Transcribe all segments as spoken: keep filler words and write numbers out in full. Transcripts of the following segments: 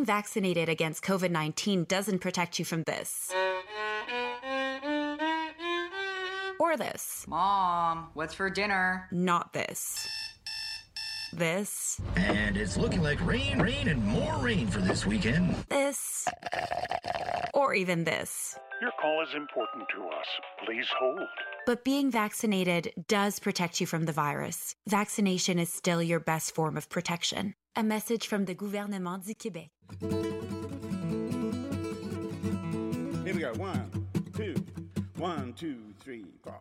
vaccinated against COVID nineteen doesn't protect you from this. Or this. Mom, what's for dinner? Not this. This. And it's looking like rain, rain, and more rain for this weekend. This. Or even this. Your call is important to us. Please hold. But being vaccinated does protect you from the virus. Vaccination is still your best form of protection. A message from the Gouvernement du Québec. Here we go. One, two, one, two, three, four.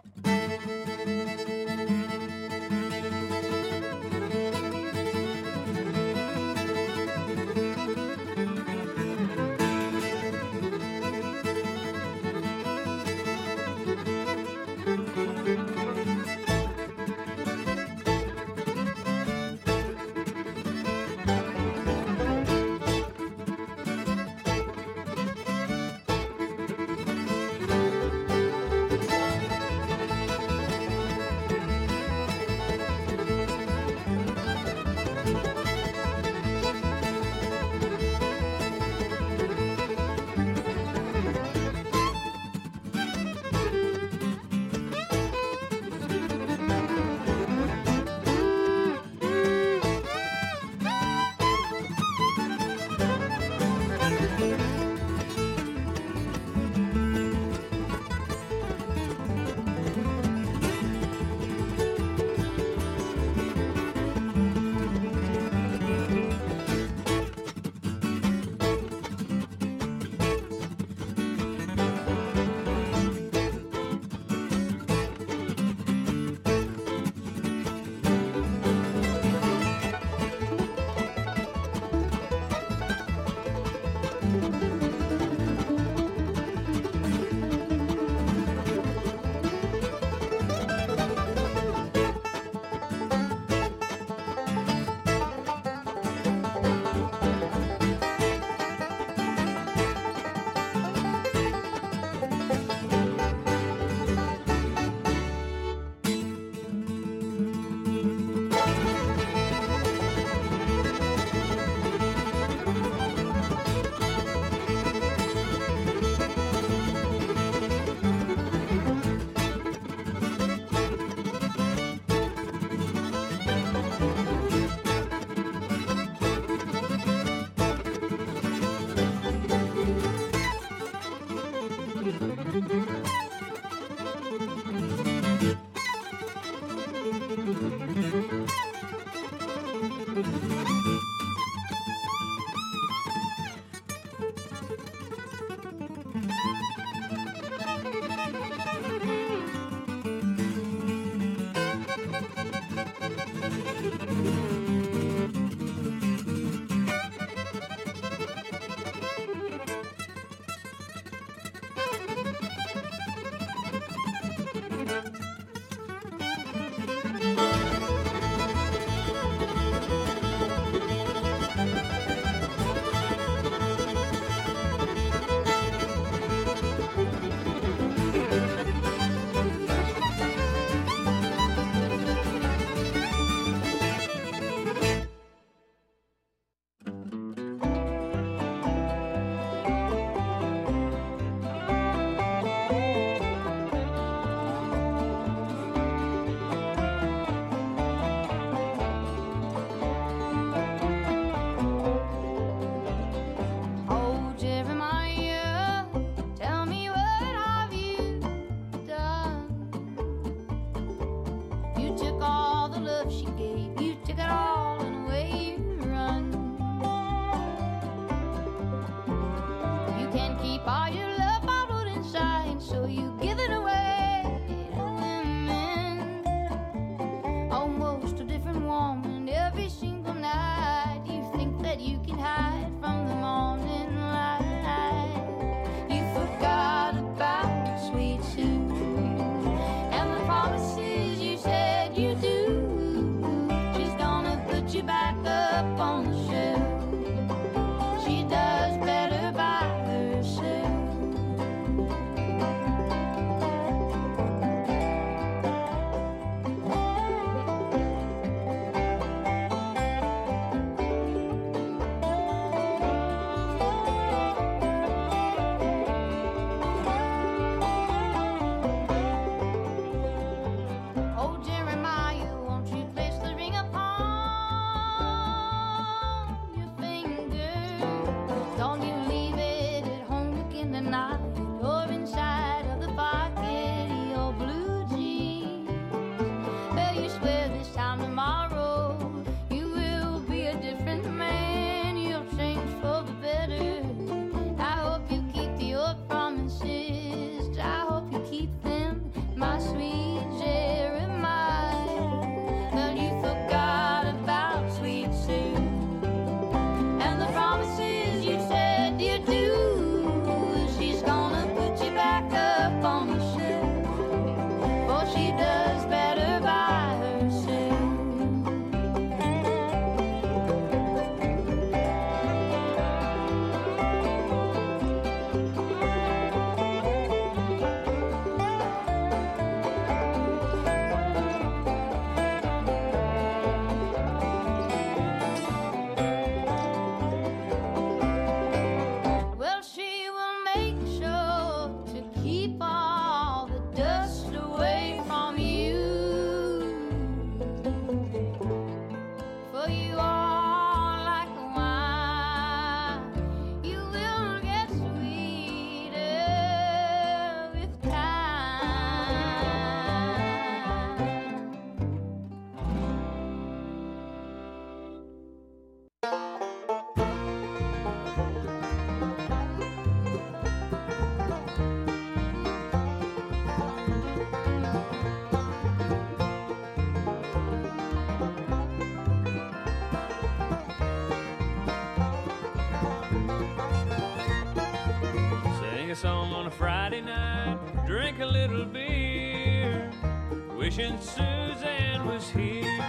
song on a Friday night, drink a little beer, wishing Suzanne was here.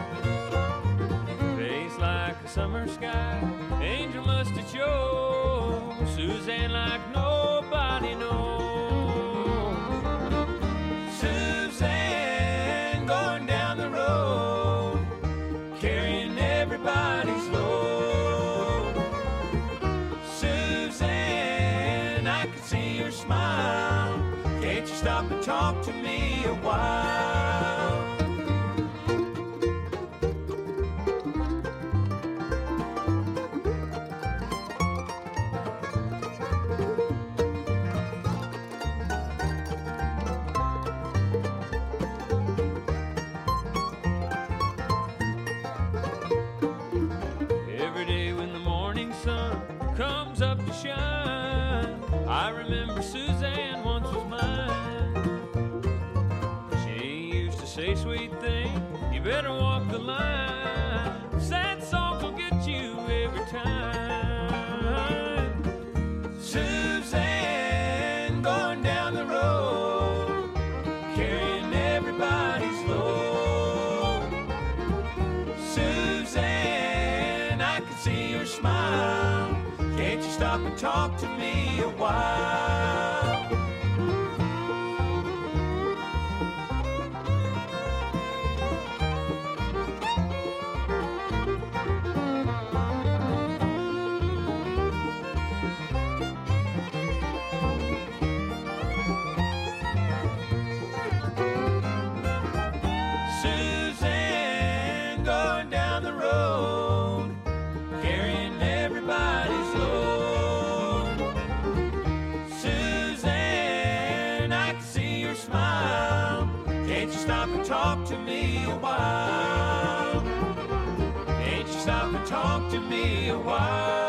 Face like a summer sky, angel must have chose Suzanne like nobody knows. Suzanne going down the road, carrying everybody's load. Suzanne, I can see your smile, can't you stop and talk to me a while? Comes up to shine, I remember Suzanne once was mine. She used to say sweet thing, you better walk the line. Sad songs will get you every time. Suzanne going down the road, carrying everybody's load. Suzanne, I can see your smile, can't you stop and talk to me a while? Suzanne going down the road, carrying everybody's load. Suzanne, I can see your smile, can't you stop and talk to me a while? Can't you stop and talk to me a while?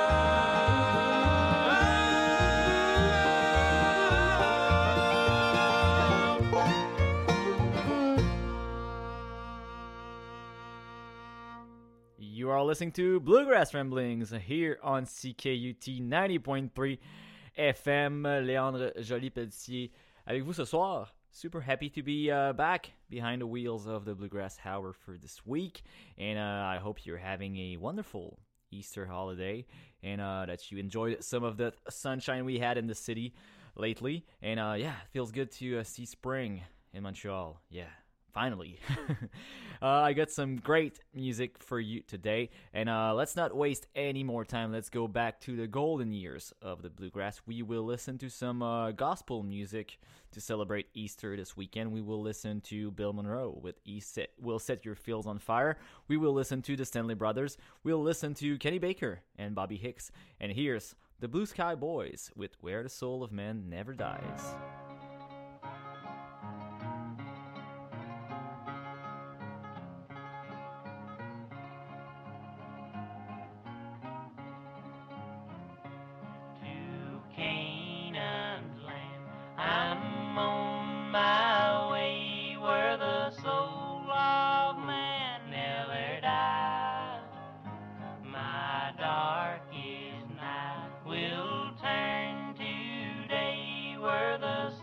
You are listening to Bluegrass Ramblings here on C K U T ninety point three F M. Léandre Joly-Pelletier avec vous ce soir. Super happy to be uh, back behind the wheels of the Bluegrass Hour for this week. And uh, I hope you're having a wonderful Easter holiday and uh, that you enjoyed some of the sunshine we had in the city lately. And uh, yeah, it feels good to uh, see spring in Montreal. Yeah. Finally. uh, I got some great music for you today, and uh, let's not waste any more time. Let's go back to the golden years of the bluegrass. We will listen to some uh, gospel music to celebrate Easter this weekend. We will listen to Bill Monroe with E Set, Will Set Your Fields on Fire. We will listen to the Stanley Brothers. We'll listen to Kenny Baker and Bobby Hicks. And here's the Blue Sky Boys with Where the Soul of Man Never Dies. I'm on my way where the soul of man never dies. My darkest night will turn to day where the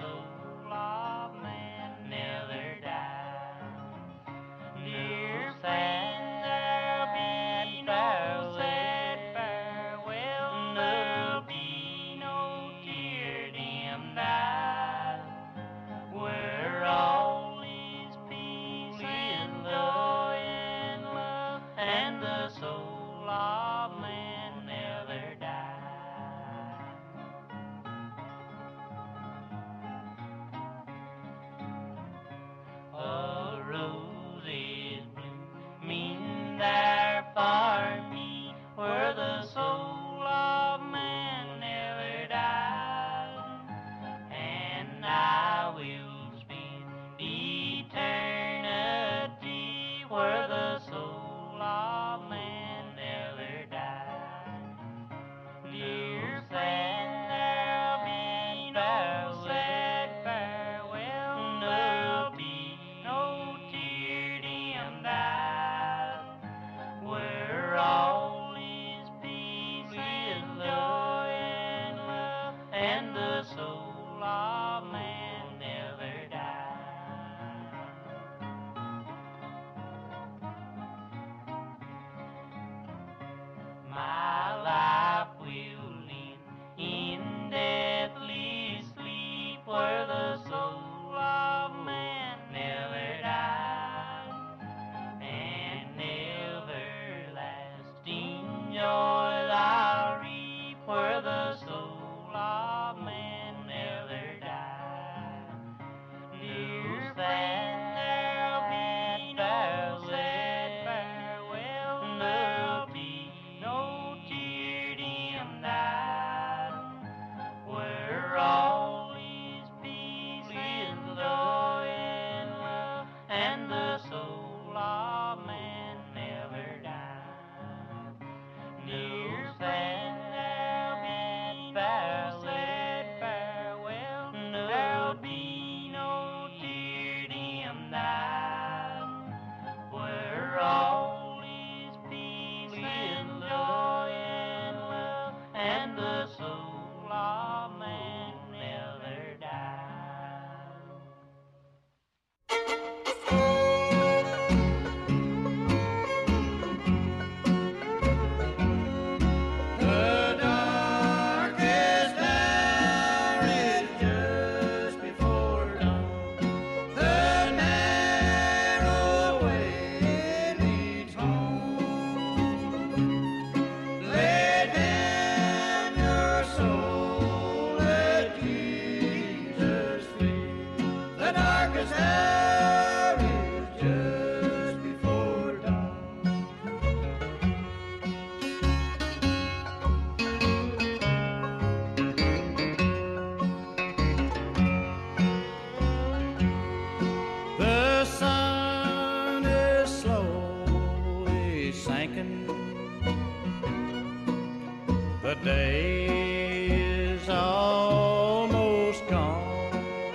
day is almost gone.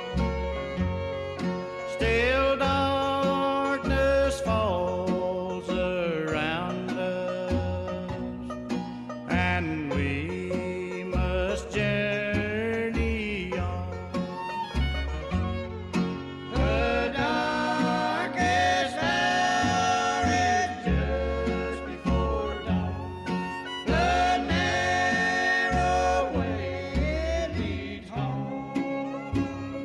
Still darkness falls around us, and we must journey on. The darkest hour is just before dawn. The narrow way leads home.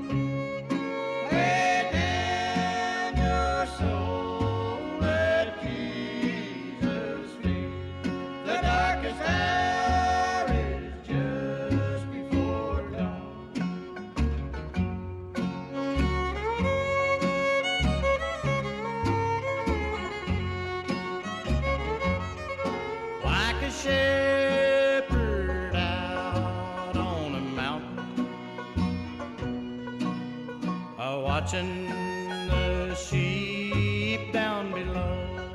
Lay down your soul at Jesus' feet. The darkest hour is just before dawn. Like a shepherd out on a mountain, a watching the sheep down below.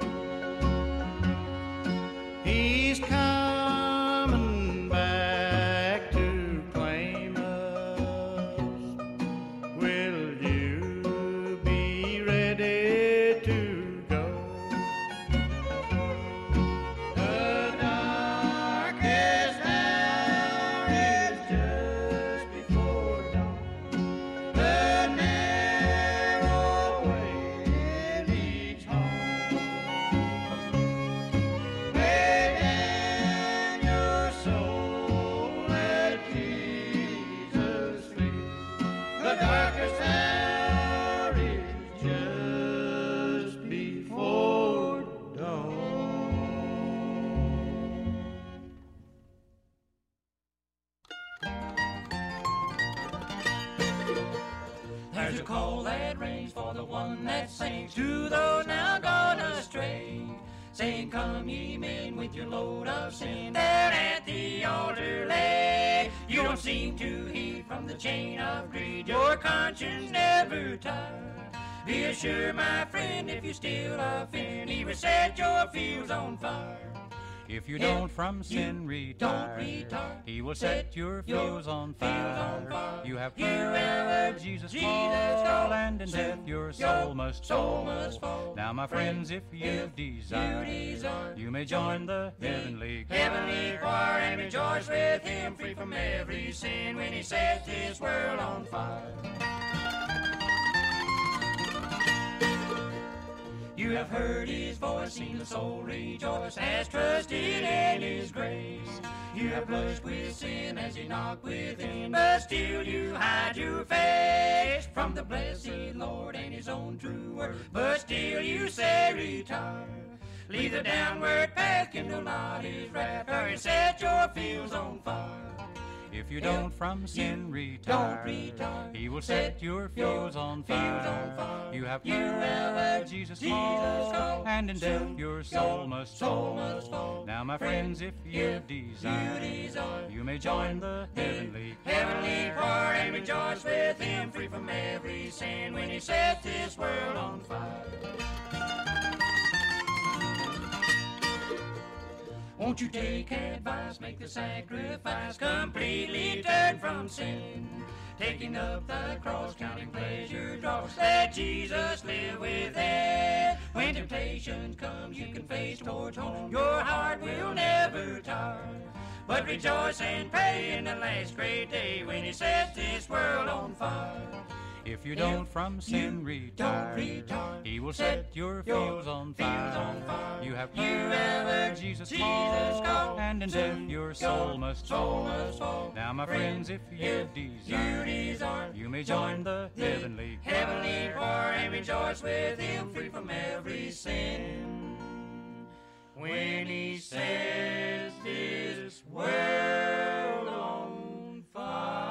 He's coming back to claim us. Will you be ready to go? The darkest hour is just before dawn. The narrow way leads home. Lay down your soul at Jesus' feet. The darkest hour is just before dawn. There's a call that rings for the one that sings to those now gone astray, saying, "Come ye men with your load of sin, there at the altar lay." You don't seem to heed from the chain of greed, your conscience never tired. Be assured, my friend, if you still offend, he will set your fields on fire. If you don't from sin retire, retire, he will set your fields on fields on fire. fire. You have You heard have Jesus, Jesus call, call, and in death soon your your soul must soul fall. must fall. Now, my friends, if you If desire, you desire, you may join the heavenly heavenly choir and rejoice with him, free from every sin, when he sets this world on fire. You have heard his voice, seen the soul rejoice, has trusted in his grace. You have blushed with sin as he knocked within, but still you hide your face from the blessed Lord and his own true word. But still you say retire. Leave the downward path, kindle not his wrath, or set your fields on fire. If you don't from sin Don't retire, retire. he will set your fields on fields on fire. fire. You have You have heard heard Jesus Jesus call, call, and in death soon your your soul must soul fall. must fall. Now, my friends, if you If desire, you desire, you may join the heavenly heavenly choir and rejoice with him, free from every sin, when he sets this world on fire. Won't you take advice, make the sacrifice, completely turn from sin, taking up the cross, counting pleasure draws, let Jesus live within. When temptation comes, you can face towards home, your heart will never tire, but rejoice and pray in the last great day, when he sets this world on fire. If you don't from sin retire, retire, he will set your fields on fields on fire. fire. You have You have heard heard Jesus Jesus call, call, and in death your soul must soul fall. must fall. Now, my friends, if you If desire, you desire, you may join the heavenly heavenly choir and rejoice with him, free from every sin, when he sets this world on fire.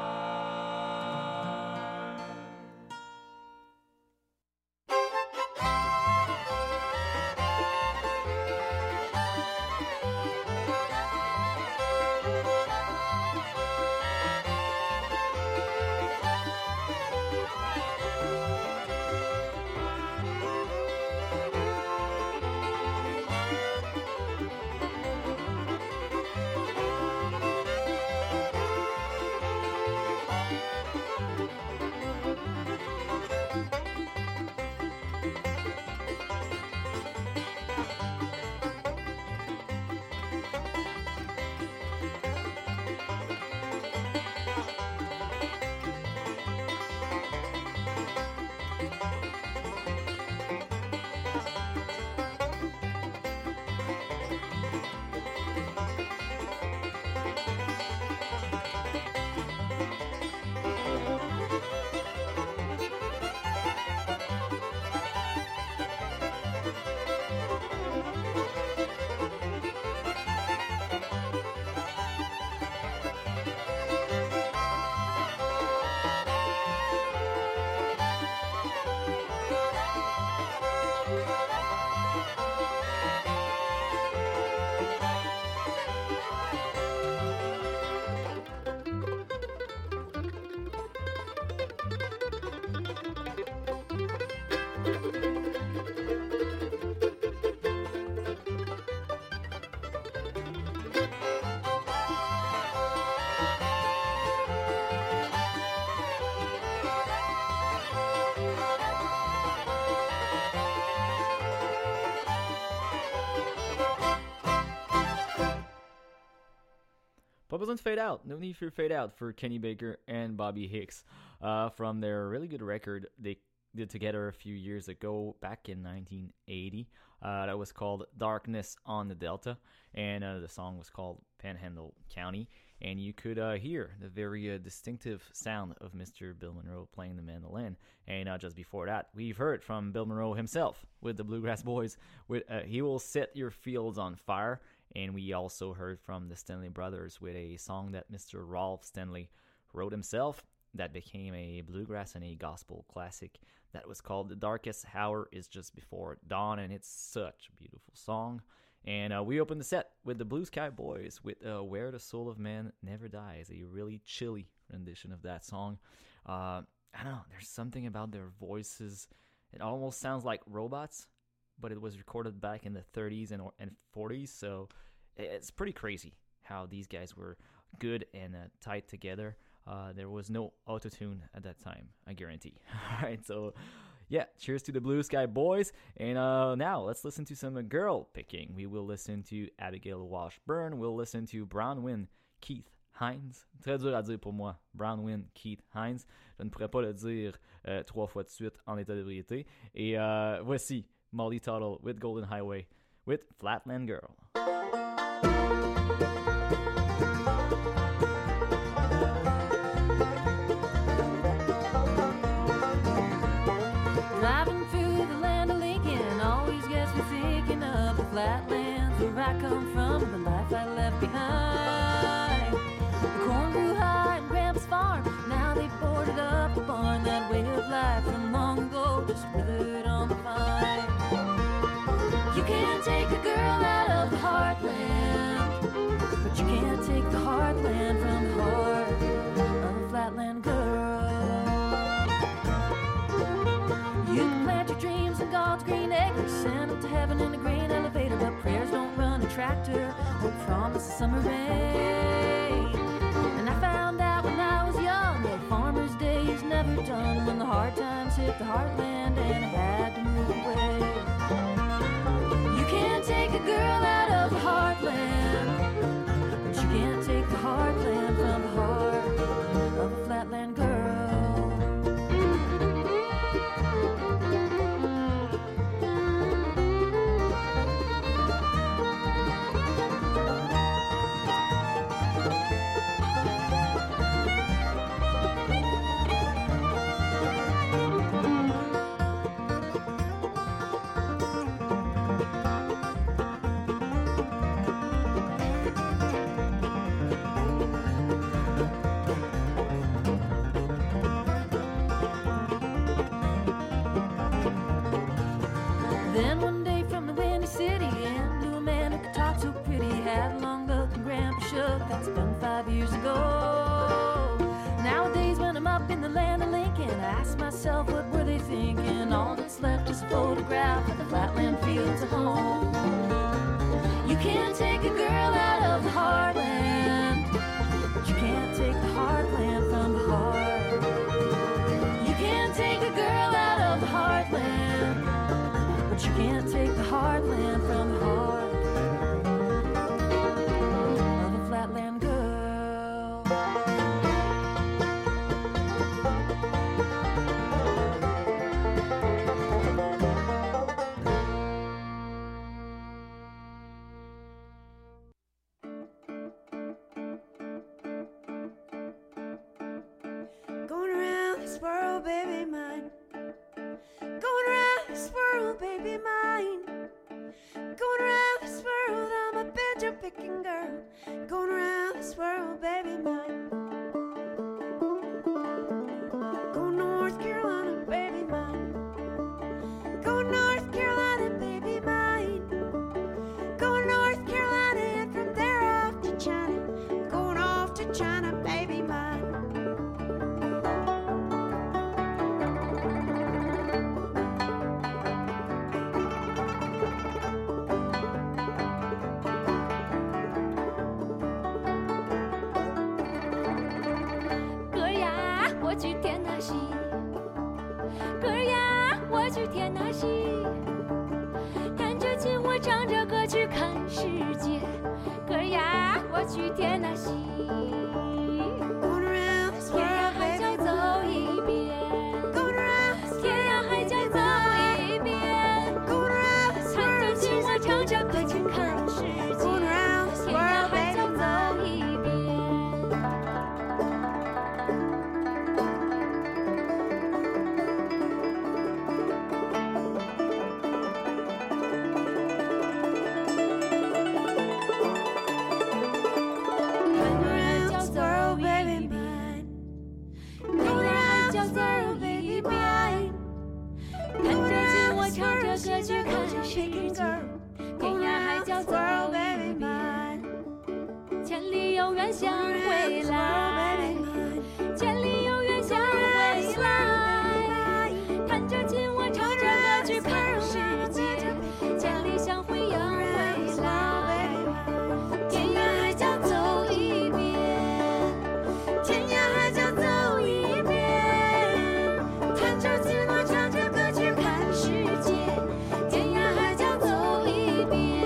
Pas besoin de fade out. No need for fade out for Kenny Baker and Bobby Hicks uh, from their really good record they did together a few years ago, back in nineteen eighty. Uh, that was called Darkness on the Delta, and uh, the song was called Panhandle County. And you could uh, hear the very uh, distinctive sound of Mister Bill Monroe playing the mandolin. And uh, just before that, we've heard from Bill Monroe himself with the Bluegrass Boys with uh, He Will Set Your Fields on Fire. And we also heard from the Stanley Brothers with a song that Mister Rolf Stanley wrote himself that became a bluegrass and a gospel classic that was called The Darkest Hour is Just Before Dawn. And it's such a beautiful song. And uh, we opened the set with the Blue Sky Boys with uh, Where the Soul of Man Never Dies, a really chilly rendition of that song. Uh, I don't know, there's something about their voices. It almost sounds like robots, but it was recorded back in the thirties and, and forties, so it's pretty crazy how these guys were good and uh, tight together. Uh, there was no auto-tune at that time, I guarantee. All right, so... yeah, cheers to the Blue Sky Boys. And uh, now let's listen to some girl picking. We will listen to Abigail Washburn. We'll listen to Bronwyn Keith Hines. Très dur à dire pour moi. Bronwyn Keith Hines. Je ne pourrais pas le dire euh, trois fois de suite en état d'ébriété. Et euh, voici Molly Tuttle with Golden Highway with Flatland Girl. Driving through the land of Lincoln always gets me thinking of the flatlands where I come from, the life I left behind. The corn grew high in Grandpa's farm, now they boarded up the barn. That way of life from long ago just withered on the vine. You can't take a girl out of the heartland, but you can't take the heartland from the heart of a flatland girl. You can plant your dreams in God's green acres, send them to heaven in a grain elevator, but prayers don't run a tractor or promise a summer rain. And I found out when I was young that farmer's day is never done, when the hard times hit the heartland and I had to move away. You can't take a girl out of the heartland, but you can't take the heartland from the heart of a flatland girl. Then one day from the windy city in blew a man who could talk so pretty. Had a long look and Grandpa shook, that's been five years ago. Nowadays when I'm up in the land of Lincoln, I ask myself what were they thinking. All that's left is a photograph of the flatland fields of home. You can't take a girl out of the heartland, but you can't take the heartland from the heart. You can't take a girl out of the heartland, but you can't take the heartland from the heart of a flatland girl. Going around this world, baby, mine. Going around this world, baby, mine. Going around this world, I'm a picture picking girl. Going around this world, baby, mine. Go North Carolina, baby, mine. Go North Carolina, baby, mine. Go North Carolina, and from there off to China. Going off to China, baby, mine. 哥呀，我去田纳西。哥呀，我去田纳西。弹着琴，我唱着歌去看世界。哥呀，我去田纳西。 远想回来，千里有远想回来，弹着琴我唱着歌去看世界，千里想回要回来，天涯海角走一遍，天涯海角走一遍，弹着琴我唱着歌去看世界，天涯海角走一遍。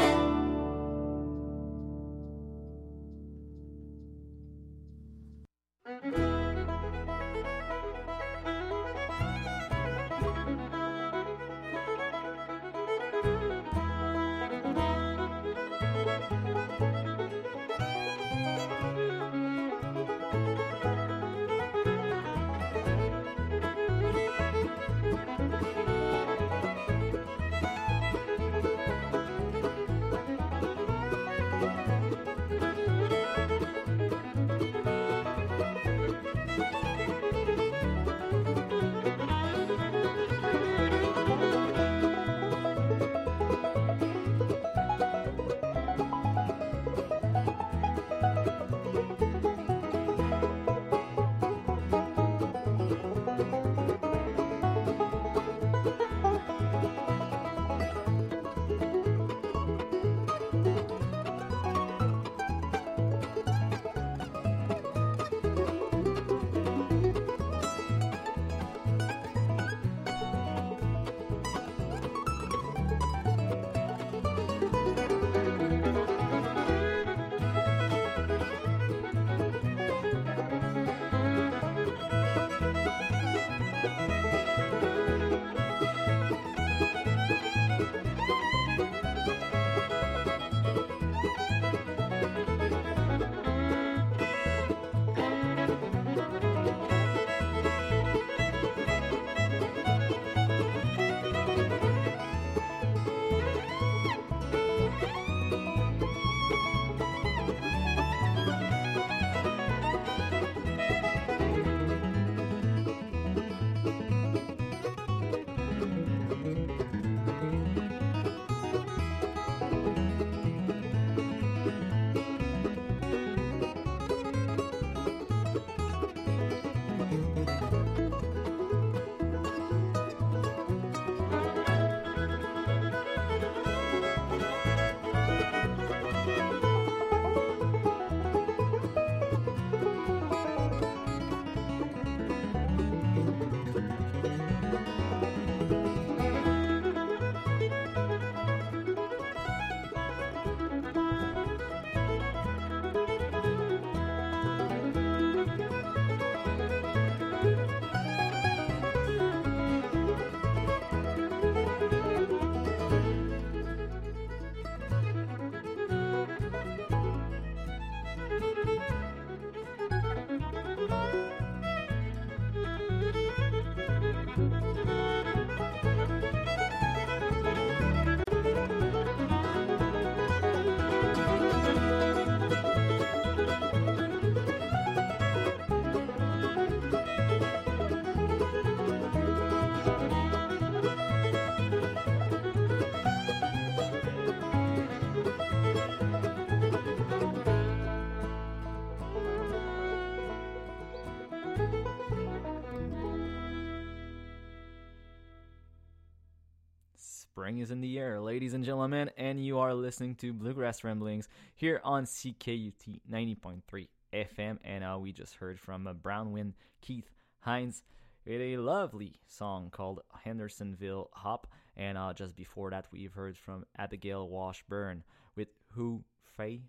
Spring is in the air, ladies and gentlemen, and you are listening to Bluegrass Ramblings here on C K U T ninety point three F M. And uh, we just heard from uh, Brownwind Keith Hines with a lovely song called Hendersonville Hop. And uh, just before that, we've heard from Abigail Washburn with Who Fay.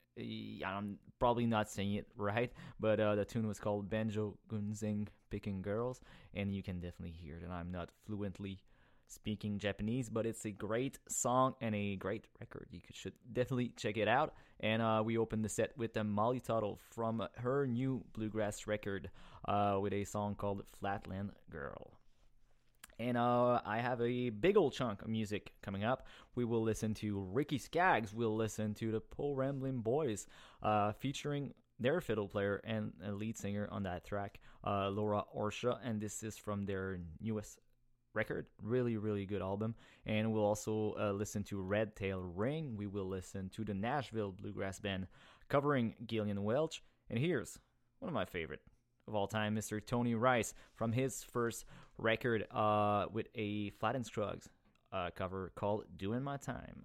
I'm probably not saying it right, but uh, the tune was called Banjo Gunzing Picking Girls, and you can definitely hear that I'm not fluently speaking Japanese, but it's a great song and a great record. You could, should definitely check it out. And uh, we opened the set with uh, Molly Tuttle from her new bluegrass record uh, with a song called Flatland Girl. And uh, I have a big old chunk of music coming up. We will listen to Ricky Skaggs. We'll listen to the Po Ramblin' Boys, uh, featuring their fiddle player and a lead singer on that track, uh, Laura Orsha. And this is from their newest record. Really, really good album. And we'll also uh, listen to Red Tail Ring. We will listen to the Nashville Bluegrass Band covering Gillian Welch. And here's one of my favorite of all time, Mister Tony Rice, from his first record uh, with a Flat and Scruggs uh, cover called Doing My Time.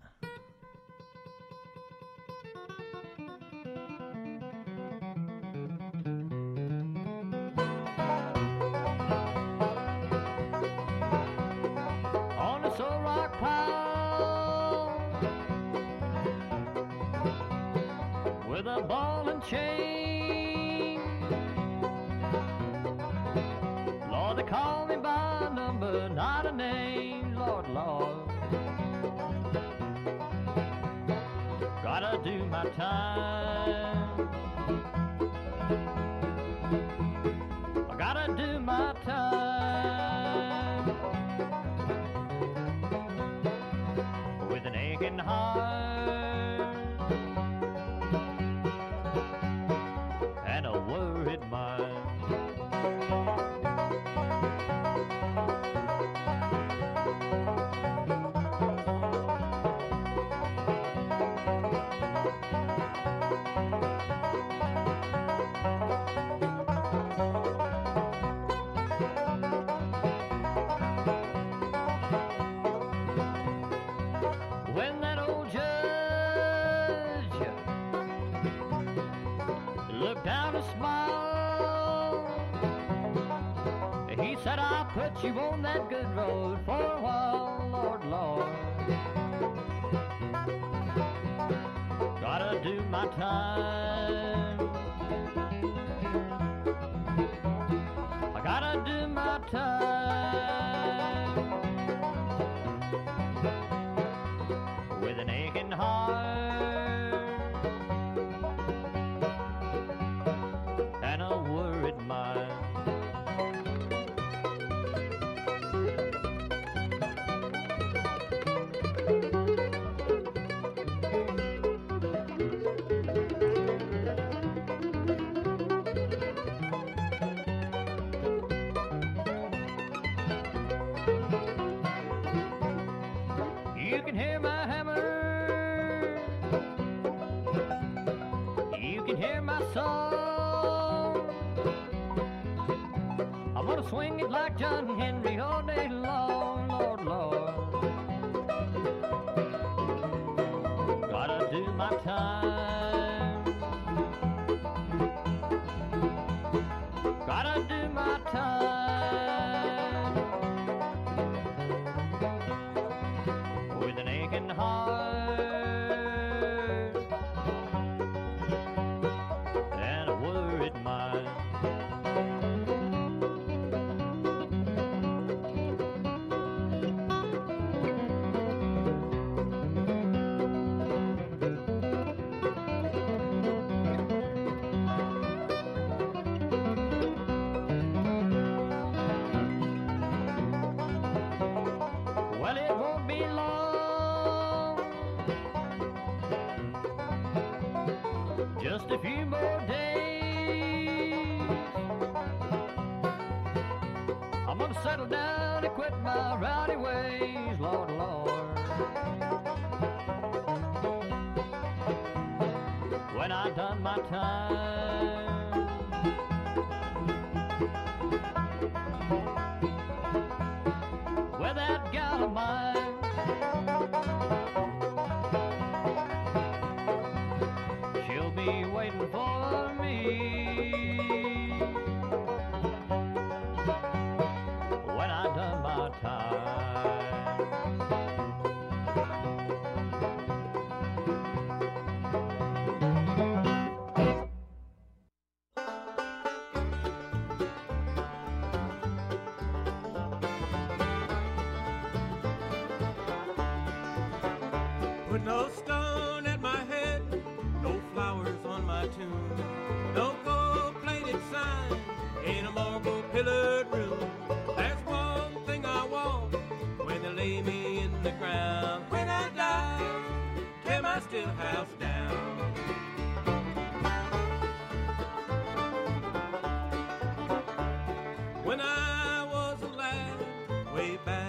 On the Soul Rock pile with a ball and chain. Lord, they call me by number, not a name. Lord, Lord, gotta do my time. I gotta do my time with an aching heart and a worried mind. When that old judge looked down and smiled, he said, I'll put you on that good road for a while, Lord, Lord. Gotta do my time. I gotta do my time with an aching heart and a worried mind. You can hear my hammer, you can hear my song. I'm gonna swing it like John Henry all day long, Lord, Lord. Gotta do my time. Gotta do my time with an aching heart and a worried mind. Well, it won't be long, just a few more days. I'm gonna settle down and quit my rowdy ways, Lord, Lord. When I done my time, with that gal of mine, she'll be waiting for me when I done my time. Put no stone at my head, no flowers on my tomb, no gold-plated sign in a marble-pillared room. There's one thing I want when they lay me in the ground. When I die, tear my still house down. When I was a lad, way back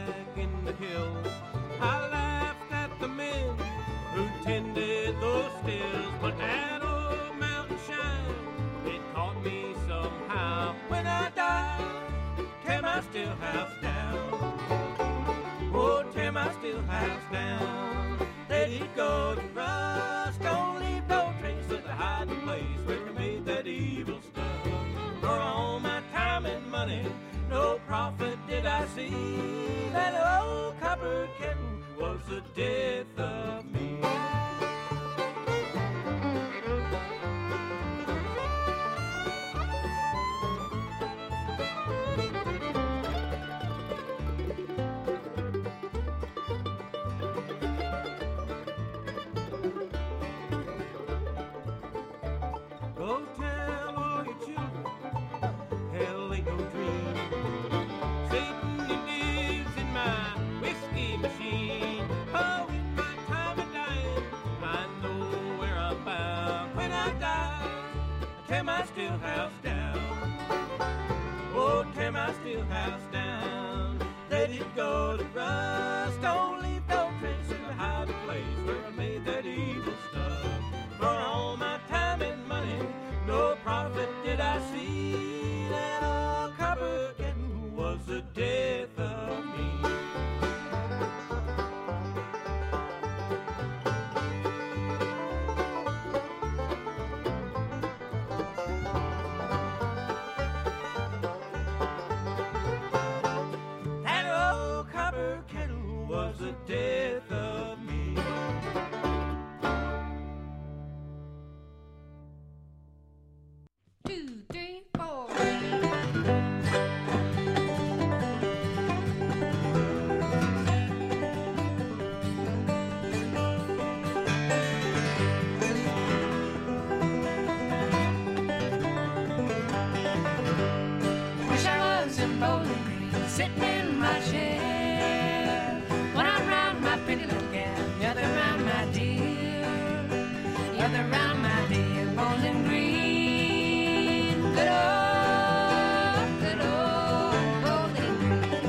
tended those stills, but that old mountain shine, it caught me somehow. When I die, tear my still house down. Oh, tear my still house down. Let it go to rust. Don't leave no trace of the hiding place where we made that evil stuff. For all my time and money, no profit did I see. That old copper kettle was the death of me. Go tell all your children, hell ain't no dream. Satan he lives in my whiskey machine. Oh, in my time of dying, I know where I'm bound. When I die, I tear my still house down. Oh, tear my still house down. Let it go to rust. Don't leave no trace in the hiding place where I made that evil stuff. For all my time and money, no profit did I see. That old copper kettle was the death of me. That old copper kettle was the death of me. Two, three, four. Wish I was in Bowling Green, sitting in my chair. One arm round my pretty little gal, the other round my dear, the other round my dear Bowling Green. Good old, good old Bowling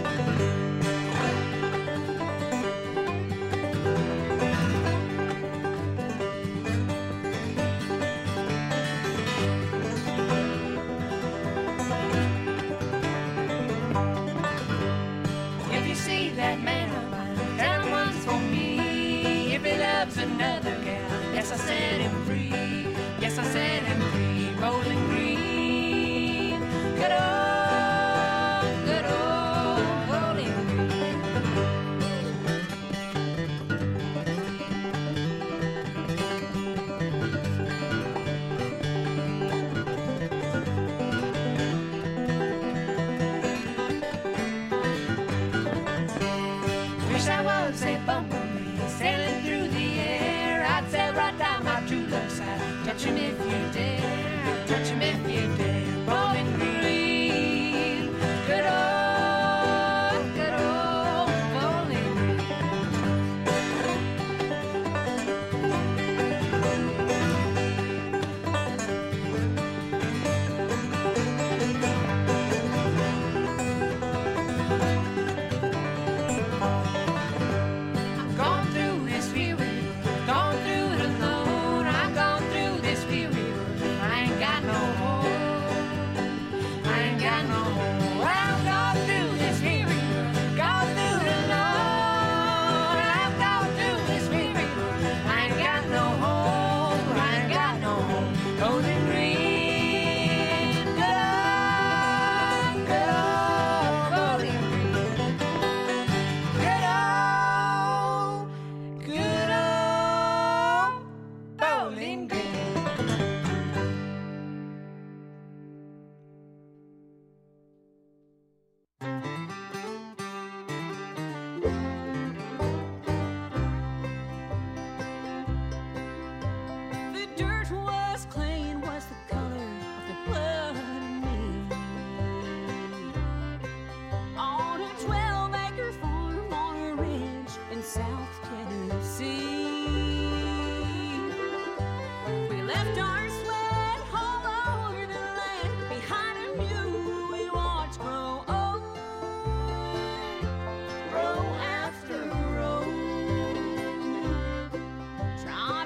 If you see that man of mine, tell him once for me. If he loves another gal, yes, I set him free. Yes, I set him free. Bowling Green. Good old, good old Bowling Green. Wish I was a bumblebee sailing through the air. I'd sail right down my true love side. Touch him if you dare, touch him if you dare. Bowling Green. Good old, good old Bowling I've gone through this fear river, gone through it alone. I've gone through this fear river, I ain't got no home. I ain't got no home. I've gone through this fear river, gone through it alone. I've gone through this fear river, I ain't got no home. I ain't got no home. Bowling Green. Good old, good old Bowling Green. Good old, good old Bowling Green. The dirt was clean, was the color of the blood in me. On a twelve acre farm on a ridge in South Tennessee. We left our sweat all over the land behind a mule we watched grow old, row after row. Trying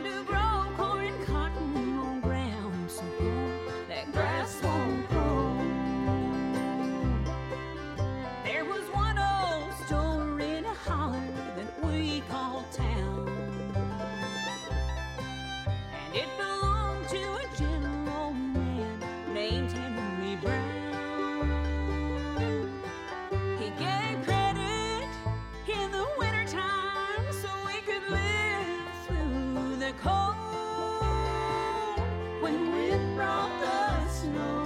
cold when it brought the snow.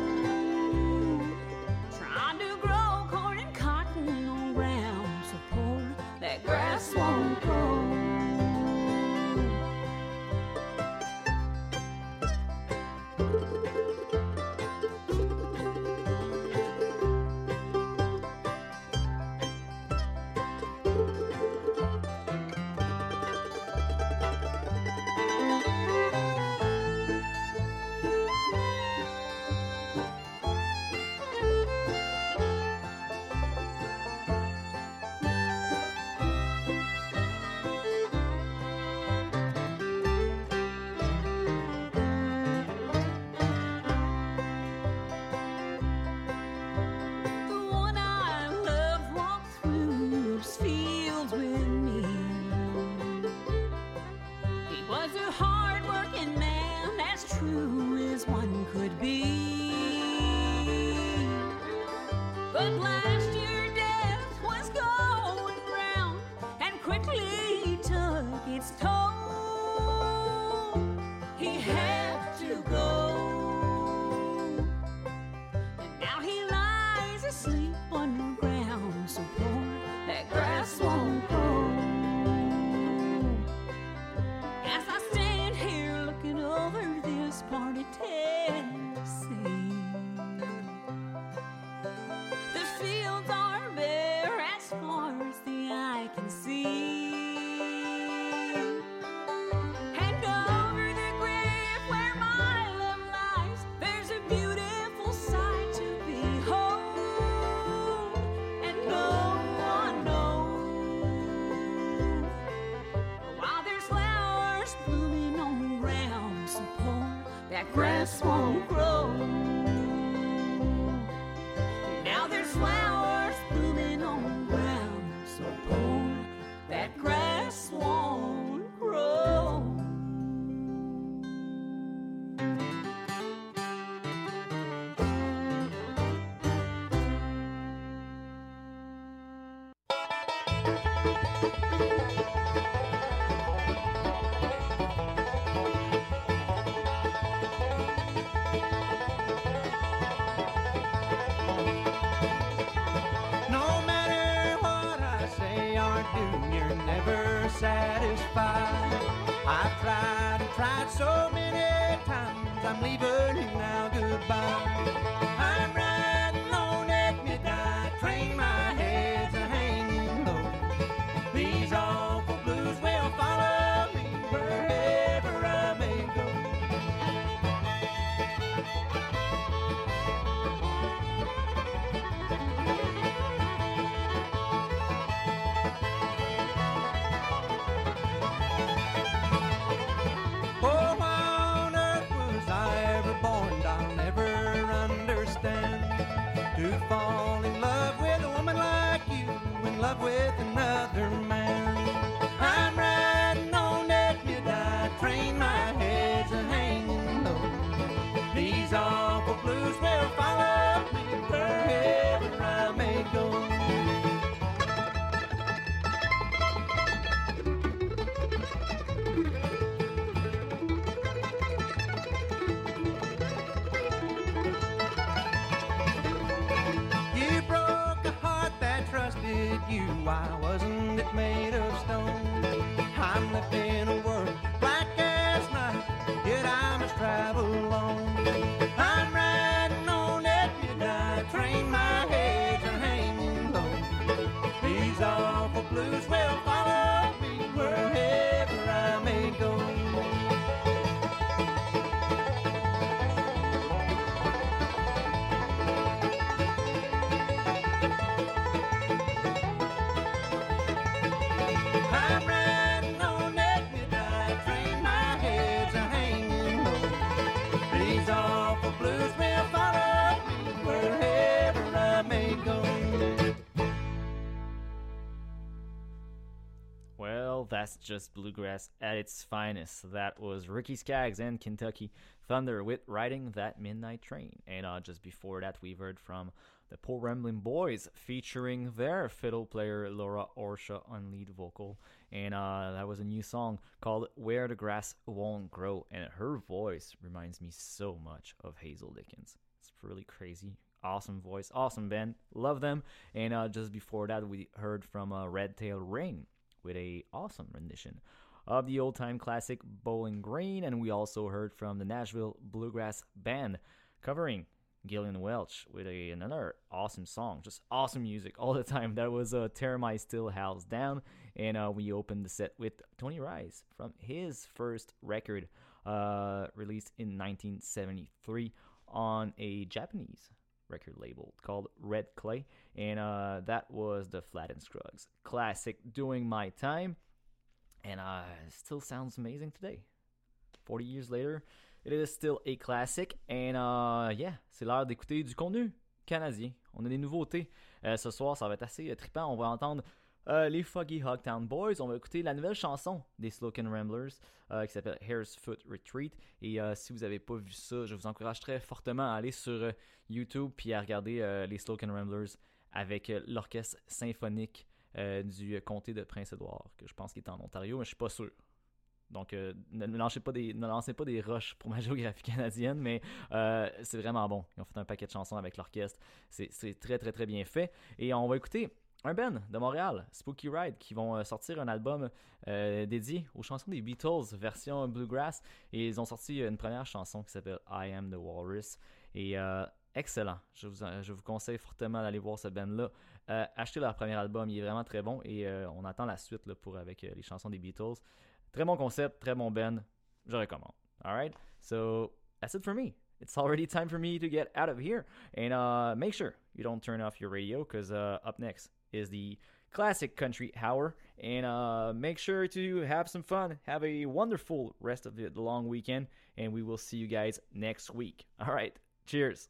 Trying to grow corn and cotton on ground so poor that grass won't grow. The one I love walked through those fields with me. He was a hard-working man, as true as one could be. But last year death was going round and quickly took its toll. He had to go. And now he lies asleep underground so poor that grass won't grow. As I stand here looking over this part of Tennessee, the fields are bare as far as the eye can see. And over the grave where my love lies, there's a beautiful sight to behold. And no one knows. While there's flowers blooming on ground so poor that grass won't grow. Now there's flowers blooming on ground so poor that grass won't grow. No matter what I say or do, you're never satisfied. I've tried and tried so many times, I'm leaving you now, goodbye. I'm riding on at midnight, train, my head's a hanging low. These awful blues will follow me wherever I may go. Oh, why on earth was I ever born? That's just bluegrass at its finest. That was Ricky Skaggs and Kentucky Thunder with Riding That Midnight Train. And uh, just before that, we've heard from the Poor Rambling Boys featuring their fiddle player Laura Orsha on lead vocal. And uh, that was a new song called Where the Grass Won't Grow. And her voice reminds me so much of Hazel Dickens. It's really crazy. Awesome voice, awesome band, love them. And uh, just before that, we heard from uh, Red Tail Rain with a awesome rendition of the old-time classic Bowling Green. And we also heard from the Nashville Bluegrass Band covering Gillian Welch with a, another awesome song. Just awesome music all the time. That was uh, Tear My Still House Down. And uh, we opened the set with Tony Rice from his first record uh, released in nineteen seventy-three on a Japanese record label called Red Clay, and uh, that was the Flatt and Scruggs classic Doing My Time, and uh, it still sounds amazing today. forty years later, it is still a classic, and uh, yeah, c'est l'heure d'écouter du contenu canadien. On a des nouveautés. Euh, ce soir, ça va être assez trippant. On va entendre euh, les Foggy Hogtown Boys. On va écouter la nouvelle chanson des Slocan Ramblers euh, qui s'appelle Hare's Foot Retreat. Et euh, si vous n'avez pas vu ça, je vous encourage très fortement à aller sur euh, YouTube puis à regarder euh, les Slocan Ramblers avec euh, l'orchestre symphonique euh, du comté de Prince-Édouard, que je pense qu'il est en Ontario, mais je suis pas sûr. Donc, euh, ne, ne, lancez pas des, ne lancez pas des rushs pour ma géographie canadienne, mais euh, c'est vraiment bon. Ils ont fait un paquet de chansons avec l'orchestre. C'est, c'est très, très, très bien fait. Et on va écouter un band de Montréal, Spooky Ride, qui vont euh, sortir un album euh, dédié aux chansons des Beatles, version bluegrass. Et ils ont sorti une première chanson qui s'appelle I Am the Walrus. Et euh, excellent. Je vous, je vous conseille fortement d'aller voir ce band-là. Euh, achetez leur premier album, il est vraiment très bon. Et euh, on attend la suite là, pour, avec euh, les chansons des Beatles. Très bon concept, très bon band. Je recommande. All right? So, that's it for me. It's already time for me to get out of here. And uh, make sure you don't turn off your radio, because uh, up next is the Classic Country Hour. And uh, make sure to have some fun. Have a wonderful rest of the, the long weekend. And we will see you guys next week. All right. Cheers.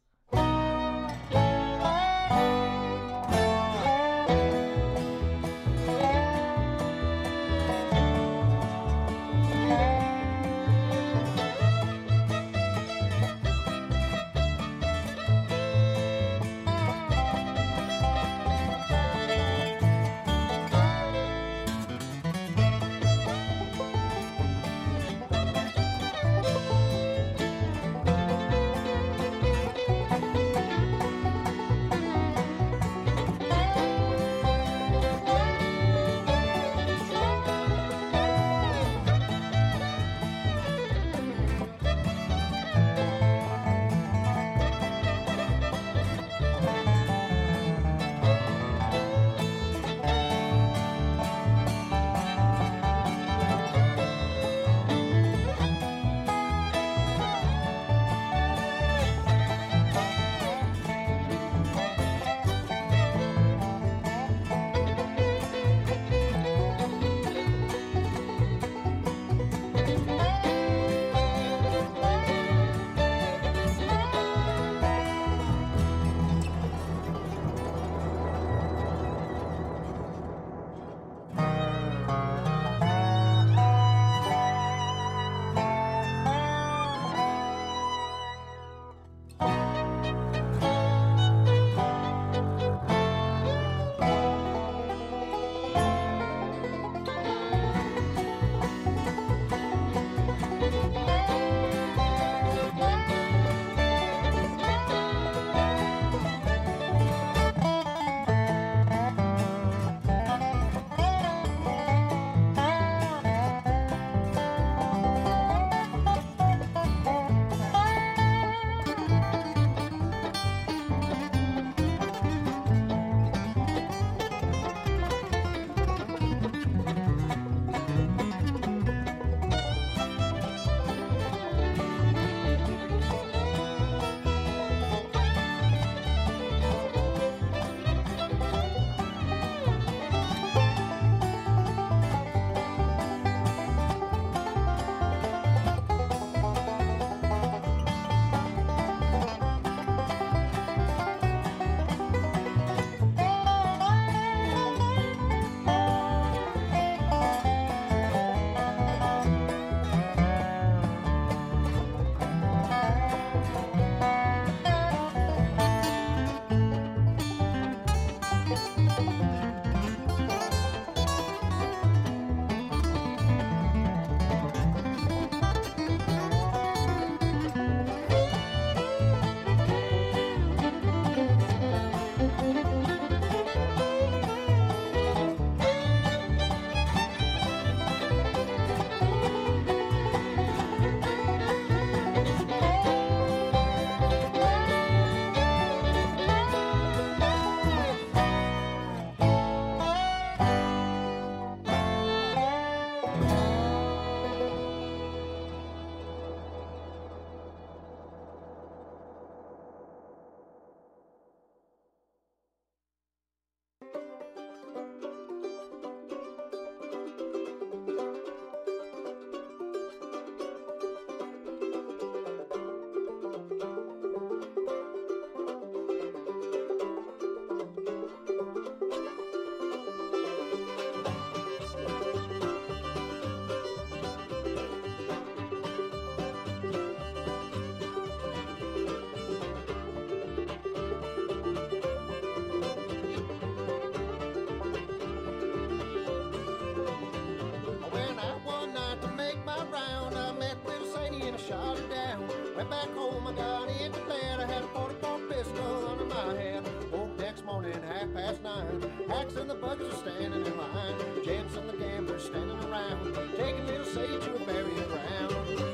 Went back home, I got into bed. I had a forty-four pistol under my head. Woke next morning, half past nine. Hacks and the buggers are standing in line. James and the gamblers standing around, taking little Sadie to a burial ground.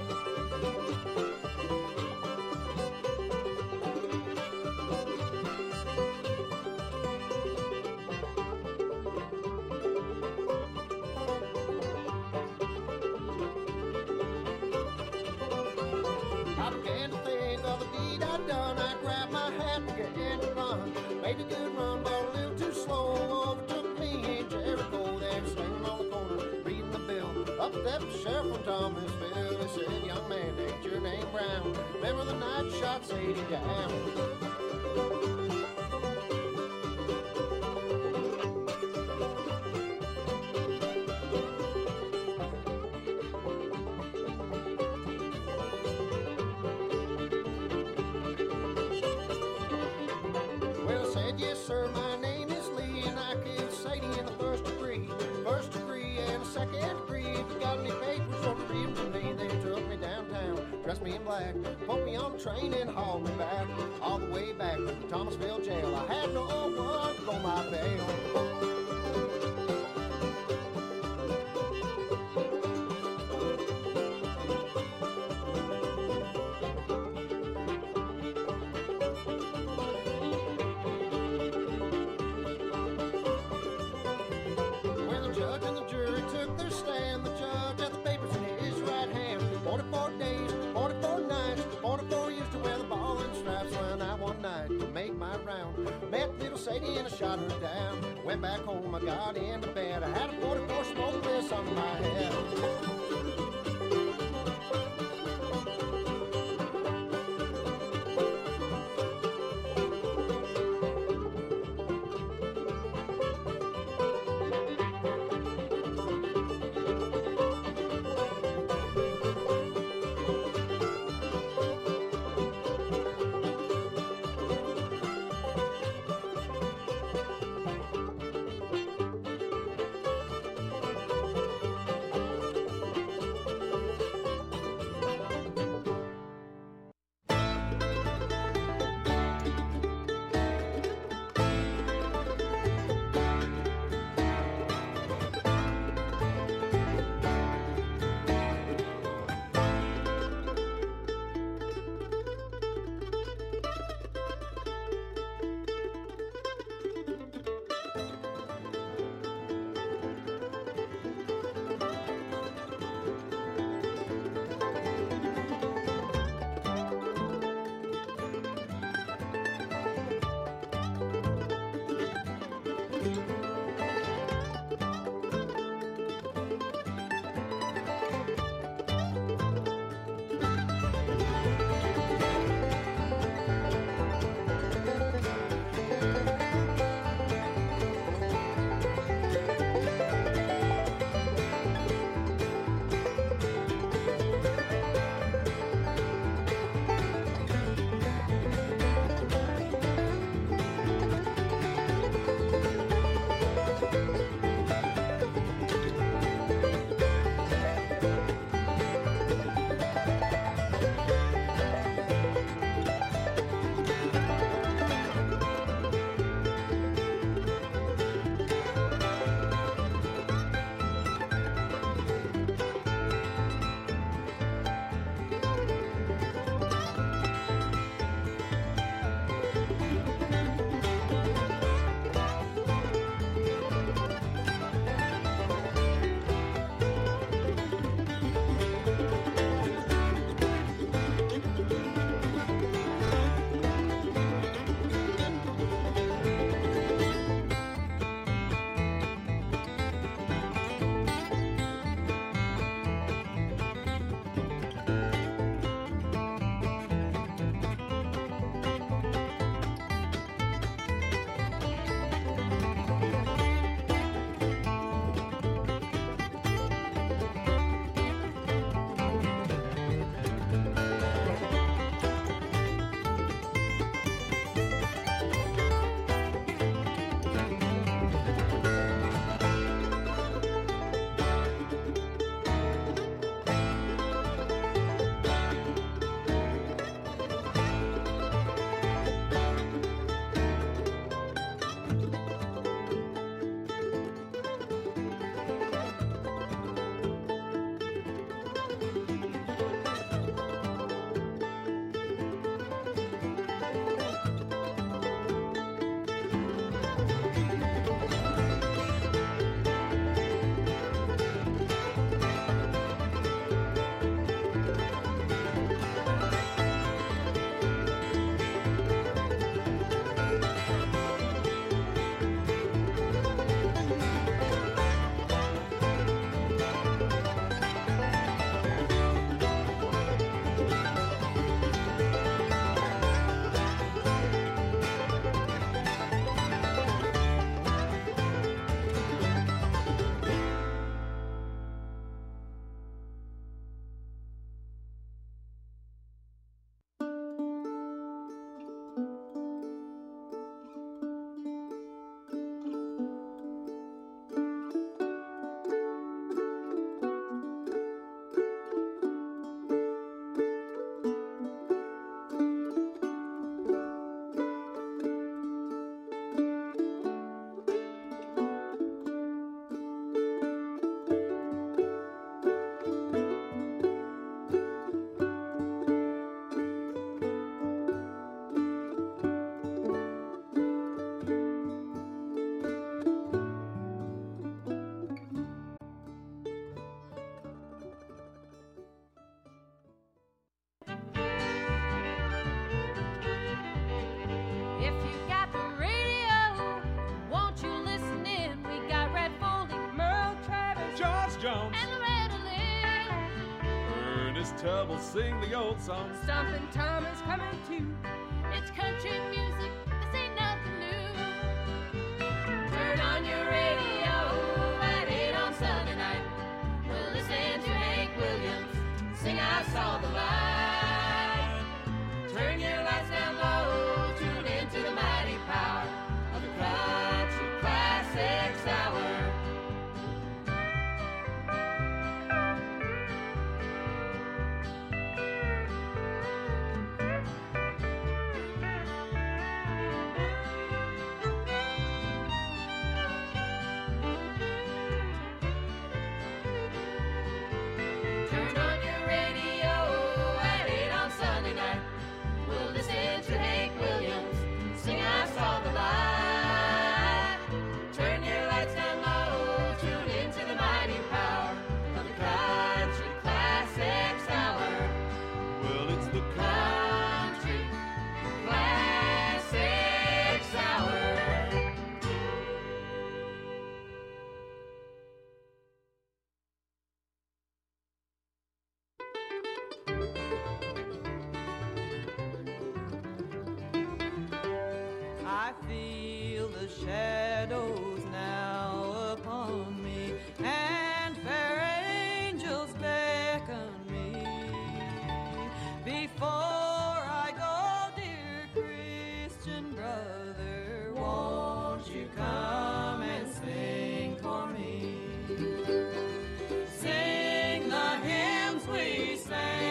I began to think of the deed I'd done. I grabbed my hat, began to run. Made a good run, but a little too slow. Overtook me in Jericho. There, standing on the corner, reading the bill. Up stepped the sheriff from Thomasville. He said, young man, ain't your name Brown? Remember the night you shot Sadie down? Well, I said, yes, sir, my name is Lee, and I killed Sadie in the first degree. First degree and a second degree. If you got any papers on the read from me, they took me downtown, dressed me in black, put me on the train and hauled me back, all the way back to the Thomasville jail. I had no one to go my bail. When the judge and the jury took their stand, the judge had the papers in his right hand. forty-four days, forty-four nights, forty-four years to wear the ball and stripes. Went out one night to make my round. Met little Sadie and I shot her down. Went back home, I got into bed. I had a forty-four smoke bliss on my head. Jones and Loretta Lynn. Ernest Tubb will sing the old songs. Stompin' Tom is coming too. It's country music, this ain't nothing new. Turn on your radio at eight on Sunday night. We'll listen to Hank Williams sing I Saw the Light. Turn your lights down low, tune into the mighty power of the Country Classics Hour. Turn on your radio at eight on Sunday night. We'll listen to Hank Williams sing I Saw the Light. Turn your lights down low, tune into the mighty power of the Country Classics Hour. Well, it's the Country Classics Hour. I feel the shadows now upon me, and fair angels beckon me before